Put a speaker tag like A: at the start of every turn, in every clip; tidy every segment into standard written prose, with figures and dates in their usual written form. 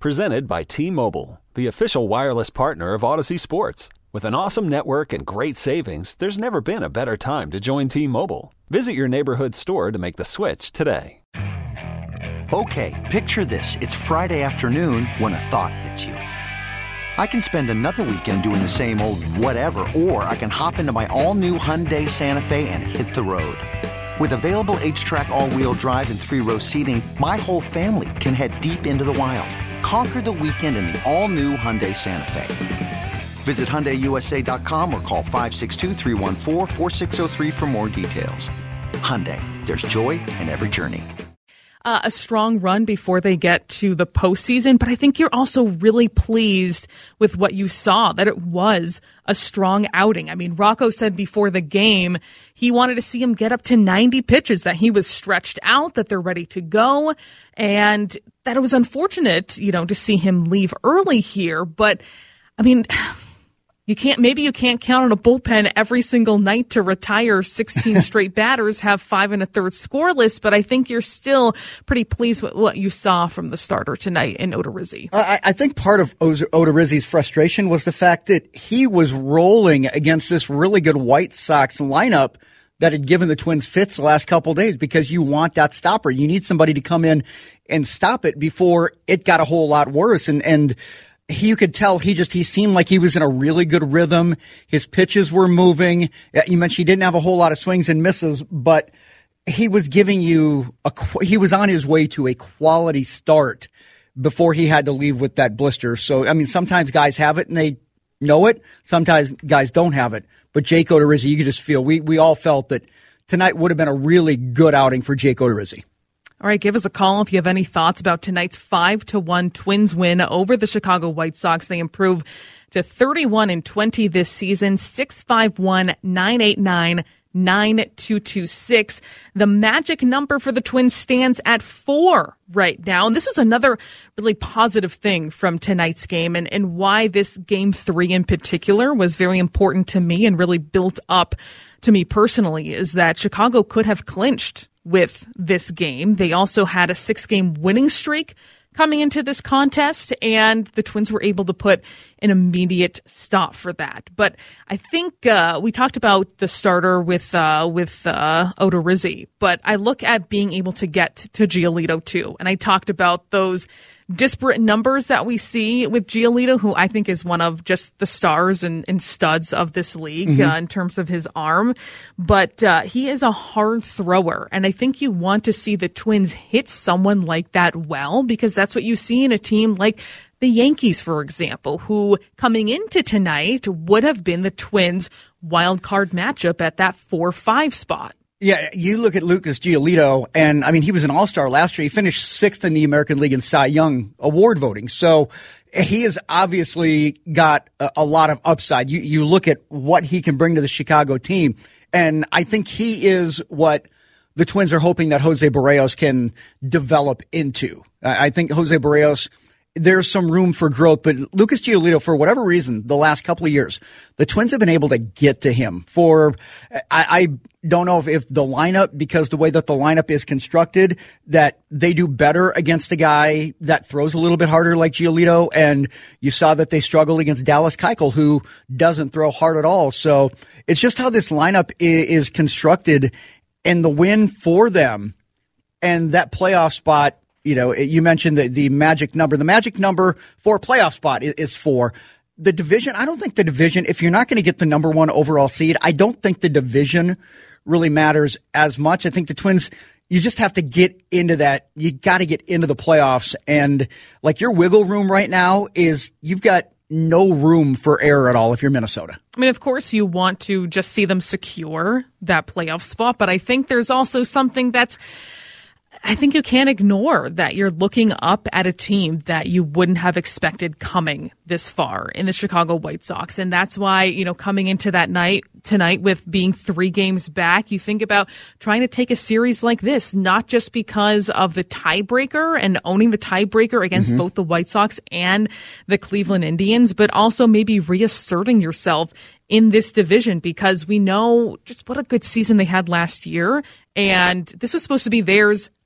A: Presented by T-Mobile, the official wireless partner of Odyssey Sports. With an awesome network and great savings, there's never been a better time to join T-Mobile. Visit your neighborhood store to make the switch today.
B: Okay, picture this. It's Friday afternoon when a thought hits you. I can spend another weekend doing the same old whatever, or I can hop into my all-new Hyundai Santa Fe and hit the road. With available H-Track all-wheel drive and 3-row seating, my whole family can head deep into the wild. Conquer the weekend in the all-new Hyundai Santa Fe. Visit HyundaiUSA.com or call 562-314-4603 for more details. Hyundai, there's joy in every journey.
C: A strong run before they get to the postseason, but I think you're also really pleased with what you saw, that it was a strong outing. I mean, Rocco said before the game he wanted to see him get up to 90 pitches, that he was stretched out, that they're ready to go, and that it was unfortunate, to see him leave early here. But, I mean, you can't count on a bullpen every single night to retire 16 straight batters, have 5 1/3 scoreless, but I think you're still pretty pleased with what you saw from the starter tonight in Odorizzi.
D: I think part of Odorizzi's frustration was the fact that he was rolling against this really good White Sox lineup that had given the Twins fits the last couple of days, because you want that stopper. You need somebody to come in and stop it before it got a whole lot worse. And you could tell he seemed like he was in a really good rhythm. His pitches were moving. You mentioned he didn't have a whole lot of swings and misses, but he was giving you he was on his way to a quality start before he had to leave with that blister. So, I mean, sometimes guys have it and they know it. Sometimes guys don't have it. But Jake Odorizzi, you could just feel, we all felt that tonight would have been a really good outing for Jake Odorizzi.
C: All right, give us a call if you have any thoughts about tonight's 5-1 Twins win over the Chicago White Sox. They improve to 31-20 this season, 651-989-9226. The magic number for the Twins stands at 4 right now. And this was another really positive thing from tonight's game, and why this Game 3 in particular was very important to me and really built up to me personally, is that Chicago could have clinched with this game. They also had a 6-game winning streak coming into this contest, and the Twins were able to put an immediate stop for that. But I think we talked about the starter with Odorizzi, but I look at being able to get to Giolito too, and I talked about those disparate numbers that we see with Giolito, who I think is one of just the stars and studs of this league in terms of his arm. But he is a hard thrower, and I think you want to see the Twins hit someone like that well, because that's what you see in a team like the Yankees, for example, who coming into tonight would have been the Twins' wild card matchup at that 4-5 spot.
D: Yeah, you look at Lucas Giolito, and I mean, he was an all-star last year. He finished 6th in the American League in Cy Young award voting. So he has obviously got a lot of upside. You look at what he can bring to the Chicago team, and I think he is what the Twins are hoping that Jose Barrios can develop into. I think Jose Barrios, there's some room for growth, but Lucas Giolito, for whatever reason, the last couple of years, the Twins have been able to get to him I don't know if the lineup, because the way that the lineup is constructed, that they do better against a guy that throws a little bit harder like Giolito. And you saw that they struggled against Dallas Keuchel, who doesn't throw hard at all. So it's just how this lineup is constructed, and the win for them and that playoff spot. You mentioned the magic number. The magic number for a playoff spot is 4. The division, I don't think the division, if you're not going to get the number 1 overall seed, I don't think the division really matters as much. I think the Twins, you just have to get into that. You got to get into the playoffs. And like, your wiggle room right now is, you've got no room for error at all if you're Minnesota.
C: I mean, of course, you want to just see them secure that playoff spot, but I think there's also something that's, I think you can't ignore that you're looking up at a team that you wouldn't have expected coming this far in the Chicago White Sox. And that's why, coming into that night tonight with being 3 games back, you think about trying to take a series like this, not just because of the tiebreaker and owning the tiebreaker against both the White Sox and the Cleveland Indians, but also maybe reasserting yourself in this division, because we know just what a good season they had last year. And this was supposed to be theirs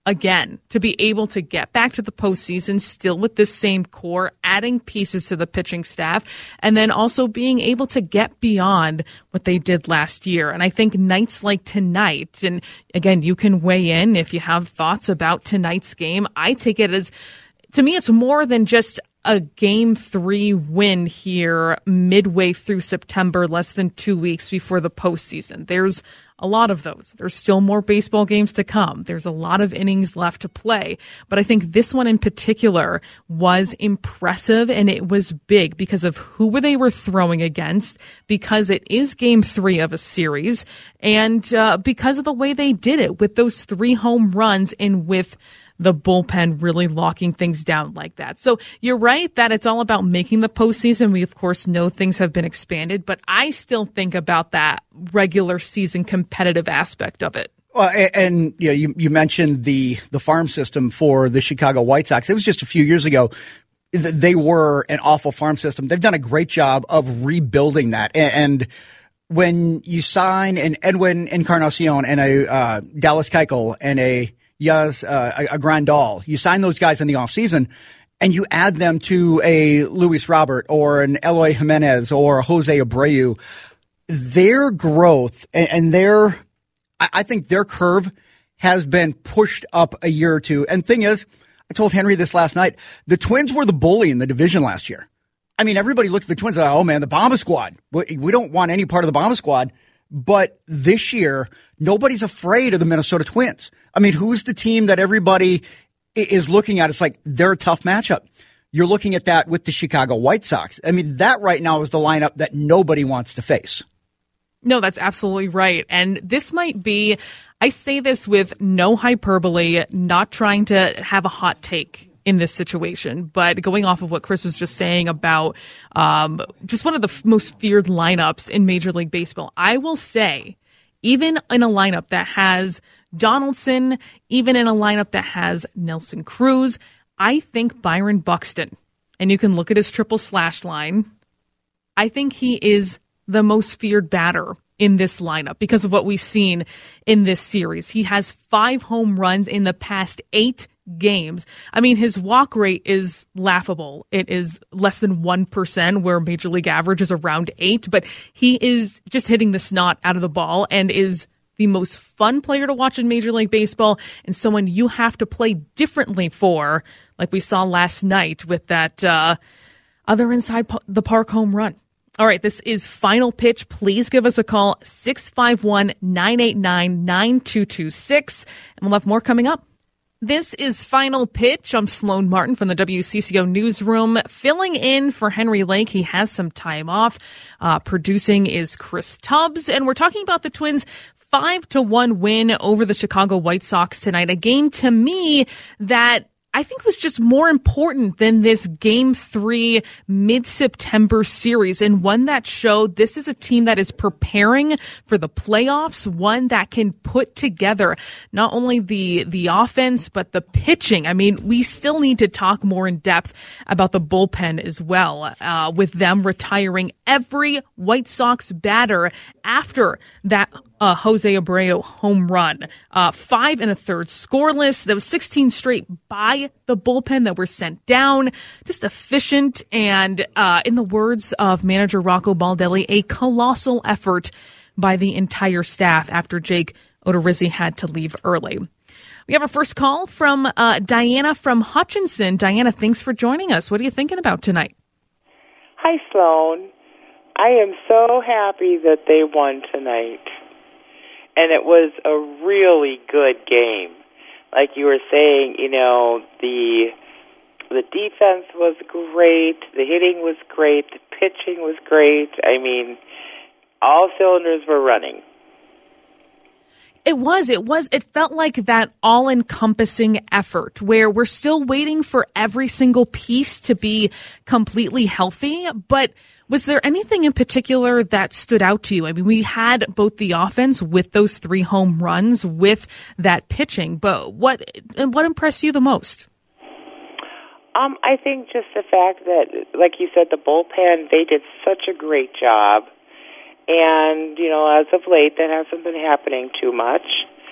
C: again, to be able to get back to the postseason still with this same core, adding pieces to the pitching staff, and then also being able to get beyond what they did last year. And I think nights like tonight, and again, you can weigh in if you have thoughts about tonight's game. I take it as, to me, it's more than just a Game 3 win here midway through September, less than 2 weeks before the postseason. There's a lot of those. There's still more baseball games to come. There's a lot of innings left to play. But I think this one in particular was impressive, and it was big because of who they were throwing against, because it is Game 3 of a series, and because of the way they did it with those 3 home runs and with the bullpen really locking things down like that. So you're right that it's all about making the postseason. We, of course, know things have been expanded, but I still think about that regular season competitive aspect of it.
D: Well, and you know, you mentioned the farm system for the Chicago White Sox. It was just a few years ago. They were an awful farm system. They've done a great job of rebuilding that. And when you sign an Edwin Encarnacion and a Dallas Keuchel and a Grandal, you sign those guys in the offseason and you add them to a Luis Robert or an Eloy Jimenez or a Jose Abreu. Their growth and I think their curve has been pushed up a year or two. And thing is, I told Henry this last night, the Twins were the bully in the division last year. I mean, everybody looked at the Twins and like, oh man, the Bomba Squad. We don't want any part of the Bomba Squad. But this year, nobody's afraid of the Minnesota Twins. I mean, who's the team that everybody is looking at? It's like they're a tough matchup. You're looking at that with the Chicago White Sox. I mean, that right now is the lineup that nobody wants to face.
C: No, that's absolutely right. And this might be, I say this with no hyperbole, not trying to have a hot take in this situation, but going off of what Chris was just saying about just one of the most feared lineups in Major League Baseball, I will say, even in a lineup that has Donaldson, even in a lineup that has Nelson Cruz, I think Byron Buxton, and you can look at his triple slash line, I think he is the most feared batter in this lineup because of what we've seen in this series. He has 5 home runs in the past 8 games. I mean, his walk rate is laughable. It is less than 1%, where Major League average is around 8, but he is just hitting the snot out of the ball and is the most fun player to watch in Major League Baseball and someone you have to play differently for, like we saw last night with that other inside the park home run. All right, this is Final Pitch. Please give us a call, 651-989-9226, and we'll have more coming up. This is Final Pitch. I'm Sloan Martin from the WCCO newsroom, filling in for Henry Lake. He has some time off. Producing is Chris Tubbs, and we're talking about the Twins' 5-1 win over the Chicago White Sox tonight. A game, to me, that I think was just more important than this Game 3 mid-September series, and one that showed this is a team that is preparing for the playoffs, one that can put together not only the offense, but the pitching. I mean, we still need to talk more in depth about the bullpen as well, with them retiring every White Sox batter after that Jose Abreu home run. 5 1/3 scoreless. There was 16 straight by the bullpen that were sent down. Just efficient and, in the words of manager Rocco Baldelli, a colossal effort by the entire staff after Jake Odorizzi had to leave early. We have our first call from Diana from Hutchinson. Diana, thanks for joining us. What are you thinking about tonight?
E: Hi, Sloan. I am so happy that they won tonight. And it was a really good game. Like you were saying, you know, the defense was great, the hitting was great, the pitching was great. I mean, all cylinders were running.
C: It felt like that all-encompassing effort where we're still waiting for every single piece to be completely healthy, but was there anything in particular that stood out to you? I mean, we had both the offense with those 3 home runs, with that pitching, but what impressed you the most?
E: I think just the fact that, like you said, the bullpen, they did such a great job. And, you know, as of late, that hasn't been happening too much.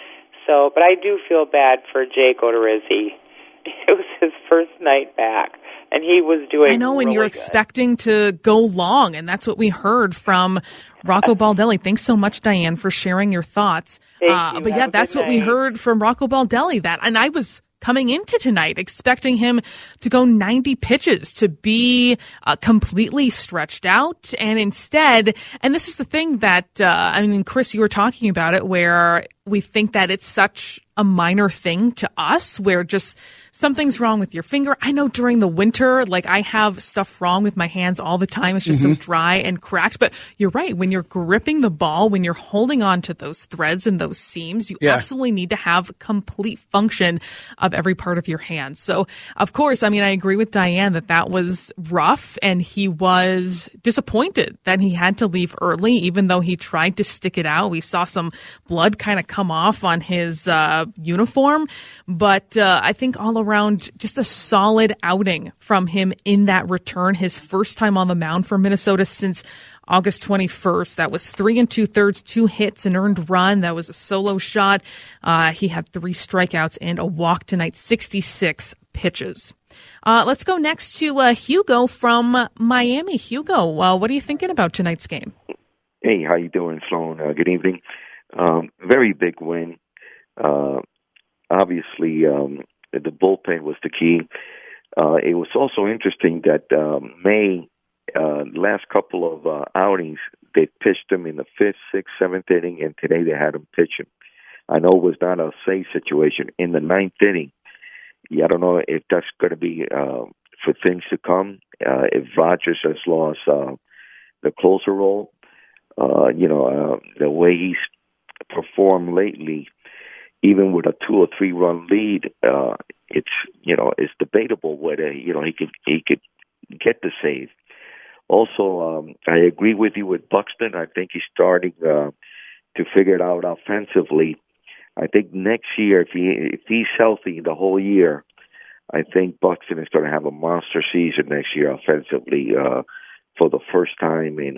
E: So, but I do feel bad for Jake Odorizzi. It was his first night back, and he was doing
C: I know, and
E: really
C: you're
E: good.
C: expecting to go long, and that's what we heard from Rocco Baldelli. Thanks so much, Diane, for sharing your thoughts.
E: Thank you.
C: But
E: Have
C: yeah,
E: a
C: that's
E: good
C: what we
E: night.
C: heard from Rocco Baldelli. And I was coming into tonight expecting him to go 90 pitches, to be completely stretched out. And instead, and this is the thing that, Chris, you were talking about it, where we think that it's such a minor thing to us, where just something's wrong with your finger. I know during the winter, like I have stuff wrong with my hands all the time. It's just so dry and cracked. But you're right. When you're gripping the ball, when you're holding on to those threads and those seams, you absolutely need to have complete function of every part of your hand. So, of course, I agree with Diane that was rough, and he was disappointed that he had to leave early, even though he tried to stick it out. We saw some blood kind of come off on his uniform, but I think all around just a solid outing from him in that return. His first time on the mound for Minnesota since August 21st. That was 3 2/3, 2 hits, an earned run. That was a solo shot. He had 3 strikeouts and a walk tonight, 66 pitches. Let's go next to Hugo from Miami. Hugo, what are you thinking about tonight's game?
F: Hey, how you doing, Sloan? Good evening. Very big win. Obviously, the bullpen was the key. It was also interesting that May, last couple of outings, they pitched him in the 5th, 6th, 7th inning, and today they had him pitch him. I know it was not a safe situation. In the 9th inning, I don't know if that's going to be for things to come. If Rogers has lost the closer role, the way he's performed lately, even with a 2 or 3 run lead, it's debatable whether he could get the save. Also, I agree with you with Buxton. I think he's starting to figure it out offensively. I think next year, if he's healthy the whole year, I think Buxton is going to have a monster season next year offensively for the first time. And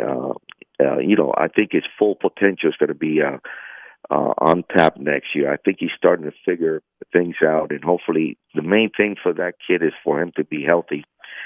F: I think his full potential is going to be on tap next year. I think he's starting to figure things out, and hopefully the main thing for that kid is for him to be healthy.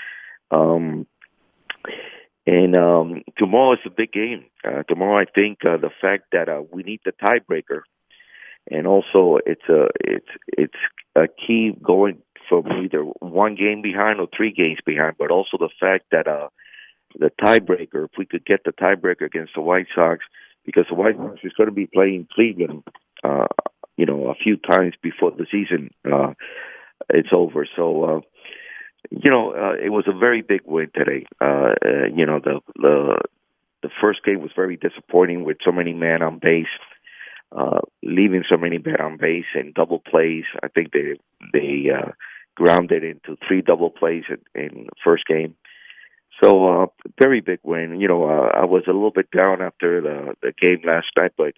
F: Tomorrow is a big game. Tomorrow, I think the fact that we need the tiebreaker, and also it's a key going from either 1 game behind or 3 games behind, but also the fact that the tiebreaker, if we could get the tiebreaker against the White Sox, because the White Sox is going to be playing Cleveland, a few times before the season it's over. So, it was a very big win today. The first game was very disappointing with so many men on base, leaving so many men on base and double plays. I think they grounded into 3 double plays in the first game. So, very big win. I was a little bit down after the game last night, but,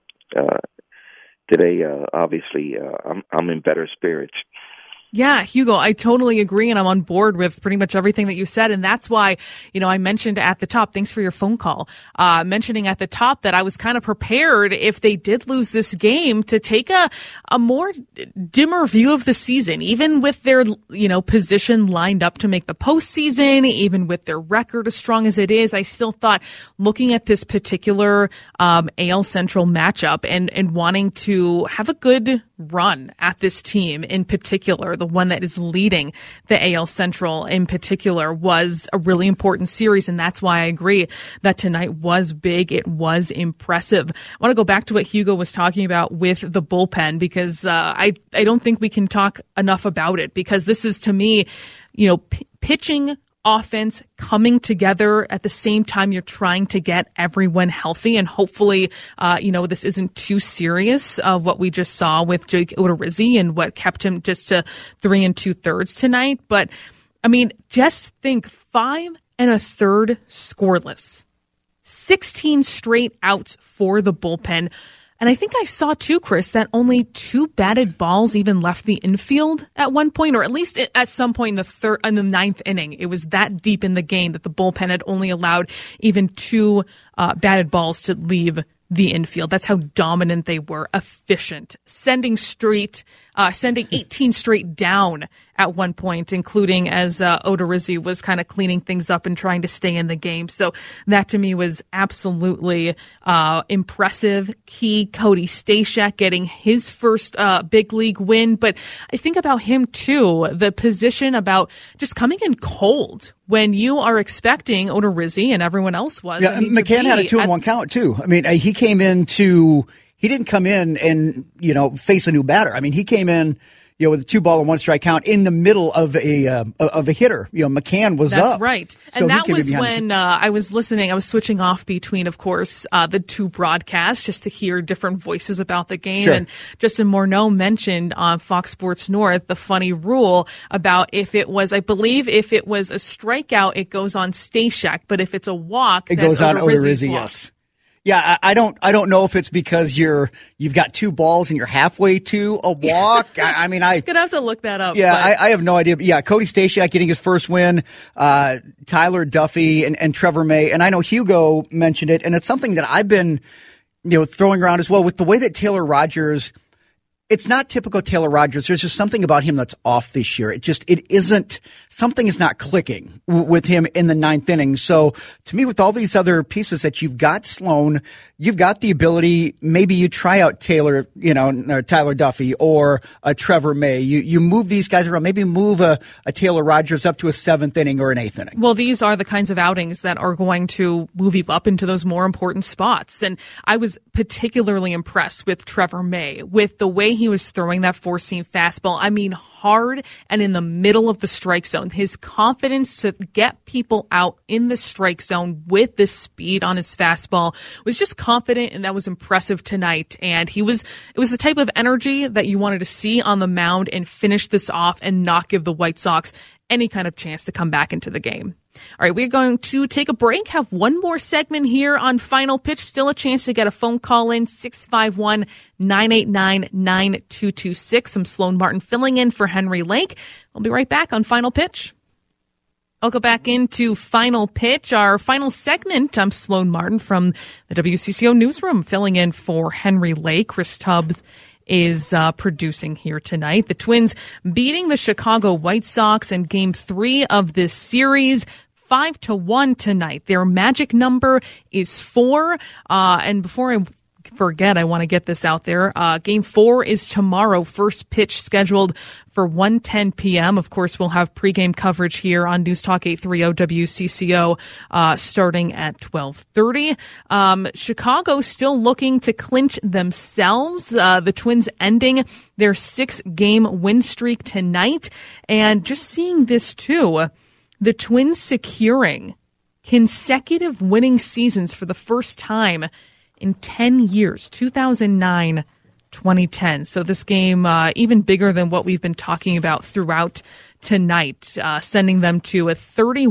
F: today, obviously, I'm in better spirits.
C: Yeah, Hugo, I totally agree, and I'm on board with pretty much everything that you said, and that's why, I mentioned at the top, thanks for your phone call, mentioning at the top that I was kind of prepared if they did lose this game to take a more dimmer view of the season, even with their, position lined up to make the postseason, even with their record as strong as it is. I still thought, looking at this particular AL Central matchup and wanting to have a good run at this team in particular, the one that is leading the AL Central in particular, was a really important series. And that's why I agree that tonight was big. It was impressive. I want to go back to what Hugo was talking about with the bullpen, because I don't think we can talk enough about it, because this is, to me, pitching, offense coming together at the same time you're trying to get everyone healthy. And hopefully, this isn't too serious of what we just saw with Jake Odorizzi and what kept him just to 3 2/3 tonight. But, just think 5 1/3 scoreless, 16 straight outs for the bullpen. And I think I saw too, Chris, that only 2 batted balls even left the infield at one point, or at least at some point in the 9th inning. It was that deep in the game that the bullpen had only allowed even 2 batted balls to leave the infield. That's how dominant they were, efficient, sending 18 straight down at one point, including as Odorizzi was kind of cleaning things up and trying to stay in the game. So that to me was absolutely impressive. Key, Cody Stashak getting his first big league win. But I think about him too, the position about just coming in cold when you are expecting Odorizzi and everyone else was.
D: Yeah, McCann had a 2-1 count too. I mean, he didn't come in and, face a new batter. I mean, he came in, with a 2-ball and 1-strike count in the middle of a hitter. McCann was
C: up.
D: That's
C: right. And that was when I was listening. I was switching off between, of course, the two broadcasts just to hear different voices about the game.
D: Sure.
C: And Justin Morneau mentioned on Fox Sports North the funny rule about if it was a strikeout, it goes on Stashak, but if it's a walk,
D: it goes on Odorizzi. Yes. Yeah, I don't know if it's because you've got 2 balls and you're halfway to a walk. I mean, I
C: could have to look that up.
D: Yeah, I have no idea. But yeah, Cody Stashak getting his first win, Tyler Duffy and Trevor May, and I know Hugo mentioned it, and it's something that I've been, throwing around as well with the way that Taylor Rogers. It's not typical Taylor Rogers. There's just something about him that's off this year. Something is not clicking with him in the 9th inning. So to me, with all these other pieces that you've got Sloan, you've got the ability, maybe you try out Taylor, or Tyler Duffy or Trevor May. You move these guys around, maybe move a Taylor Rogers up to a 7th inning or an 8th inning.
C: Well, these are the kinds of outings that are going to move you up into those more important spots. And I was particularly impressed with Trevor May, with the way he was throwing that 4-seam fastball. I mean, hard and in the middle of the strike zone. His confidence to get people out in the strike zone with the speed on his fastball was just confident, and that was impressive tonight. And it was the type of energy that you wanted to see on the mound and finish this off and not give the White Sox any kind of chance to come back into the game. All right, we're going to take a break, have one more segment here on Final Pitch. Still a chance to get a phone call in, 651-989-9226. I'm Sloan Martin filling in for Henry Lake. We'll be right back on Final Pitch. I'll go back into Final Pitch, our final segment. I'm Sloan Martin from the WCCO Newsroom filling in for Henry Lake. Chris Tubbs is producing here tonight. The Twins beating the Chicago White Sox in Game 3 of this series, 5-1 tonight. Their magic number is 4. And before I forget, I want to get this out there. Game 4 is tomorrow. First pitch scheduled for 1:10 p.m. Of course, we'll have pregame coverage here on News Talk 830 WCCO starting at 12:30. Chicago still looking to clinch themselves. The Twins ending their 6-game win streak tonight. And just seeing this too, the Twins securing consecutive winning seasons for the first time in 10 years, 2009, 2010. So this game, even bigger than what we've been talking about throughout tonight, sending them to a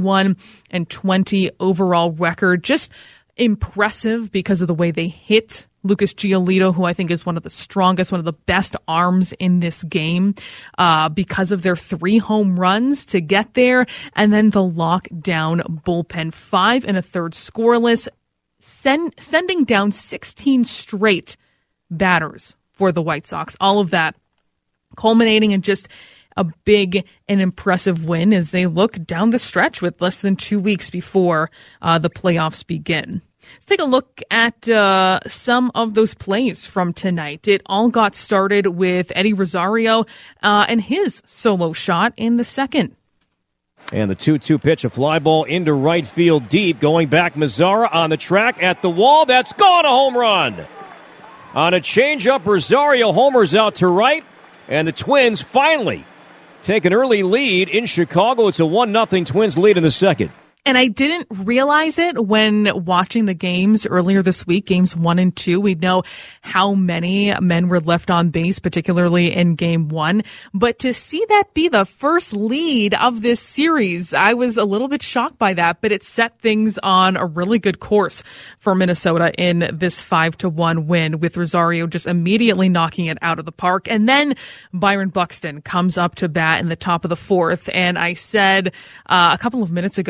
C: 31-20 overall record. Just impressive because of the way they hit Lucas Giolito, who I think is one of the strongest, one of the best arms in this game, because of their 3 home runs to get there. And then the lockdown bullpen, 5 1/3 scoreless, sending down 16 straight batters for the White Sox. All of that culminating in just a big and impressive win as they look down the stretch with less than 2 weeks before the playoffs begin. Let's take a look at some of those plays from tonight. It all got started with Eddie Rosario and his solo shot in the second.
G: And the 2-2 pitch, a fly ball into right field deep. Going back, Mazzara on the track at the wall. That's gone, a home run. On a changeup, Rosario homers out to right. And the Twins finally take an early lead in Chicago. It's a 1-0 Twins lead in the second.
C: And I didn't realize it when watching the games earlier this week, games 1 and 2. We know how many men were left on base, particularly in game 1. But to see that be the first lead of this series, I was a little bit shocked by that, but it set things on a really good course for Minnesota in this 5-1 win, with Rosario just immediately knocking it out of the park. And then Byron Buxton comes up to bat in the top of the 4th. And I said a couple of minutes ago that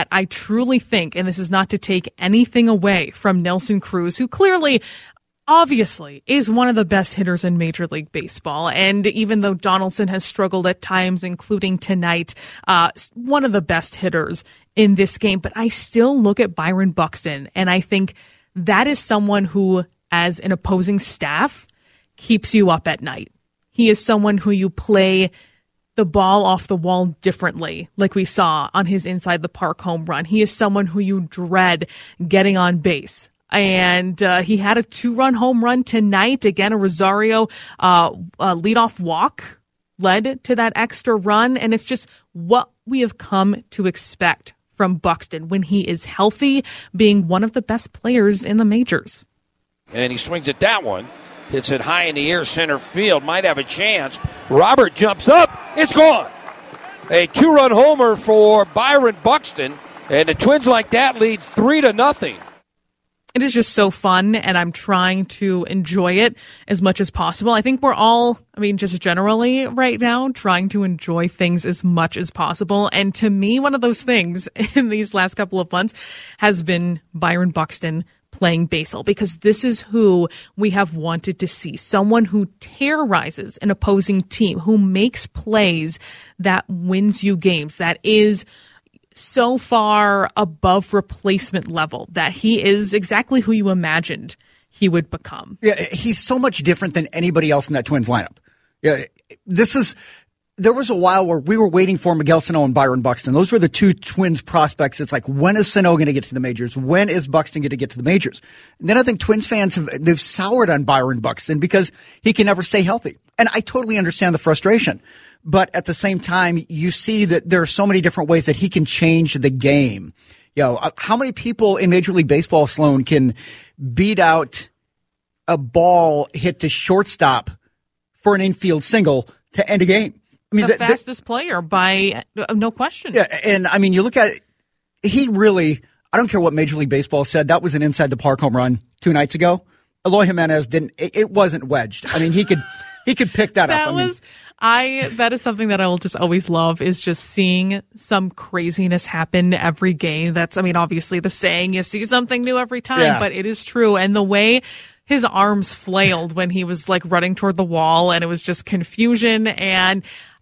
C: that I truly think, and this is not to take anything away from Nelson Cruz, who clearly, obviously, is one of the best hitters in Major League Baseball. And even though Donaldson has struggled at times, including tonight, one of the best hitters in this game. But I still look at Byron Buxton, and I think that is someone who, as an opposing staff, keeps you up at night. He is someone who you play the ball off the wall differently, like we saw on his inside the park home run. He is someone who you dread getting on base. And he had a 2-run home run tonight. Again, a Rosario leadoff walk led to that extra run. And it's just what we have come to expect from Buxton when he is healthy, being one of the best players in the majors.
H: And he swings at that one. Hits it high in the air, center field. Might have a chance. Robert jumps up. It's gone. A 2-run homer for Byron Buxton. And the Twins like that lead 3-0.
C: It is just so fun, and I'm trying to enjoy it as much as possible. I think we're all, just generally right now, trying to enjoy things as much as possible. And to me, one of those things in these last couple of months has been Byron Buxton playing baseball, because this is who we have wanted to see. Someone who terrorizes an opposing team, who makes plays that wins you games, that is so far above replacement level, that he is exactly who you imagined he would become.
D: Yeah, he's so much different than anybody else in that Twins lineup. Yeah, there was a while where we were waiting for Miguel Sano and Byron Buxton. Those were the two Twins prospects. It's like, when is Sano going to get to the majors? When is Buxton going to get to the majors? And then I think Twins fans they've soured on Byron Buxton because he can never stay healthy. And I totally understand the frustration. But at the same time, you see that there are so many different ways that he can change the game. How many people in Major League Baseball, Sloan, can beat out a ball hit to shortstop for an infield single to end a game?
C: The fastest player by no question.
D: Yeah, and you look at it, he really, I don't care what Major League Baseball said, that was an inside the park home run 2 nights ago. Eloy Jimenez it wasn't wedged. He could pick that up.
C: That is something that I will just always love, is just seeing some craziness happen every game. That's, obviously the saying, you see something new every time, but it is true. And the way his arms flailed when he was running toward the wall, and it was just confusion. And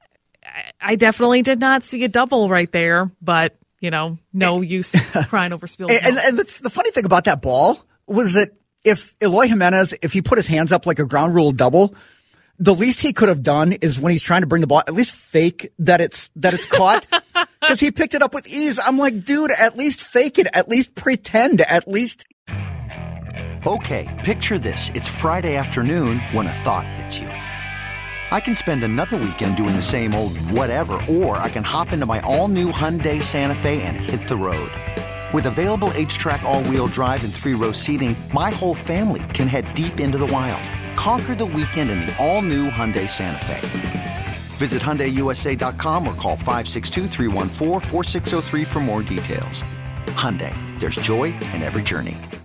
C: I definitely did not see a double right there, but no use crying over spilled milk.
D: And the funny thing about that ball was that if Eloy Jimenez, if he put his hands up like a ground rule double, the least he could have done is, when he's trying to bring the ball, at least fake that it's caught, because he picked it up with ease. I'm like, dude, at least fake it, at least pretend, at least.
B: Okay, picture this. It's Friday afternoon when a thought hits you. I can spend another weekend doing the same old whatever, or I can hop into my all-new Hyundai Santa Fe and hit the road. With available H-Track all-wheel drive and 3-row seating, my whole family can head deep into the wild. Conquer the weekend in the all-new Hyundai Santa Fe. Visit HyundaiUSA.com or call 562-314-4603 for more details. Hyundai, there's joy in every journey.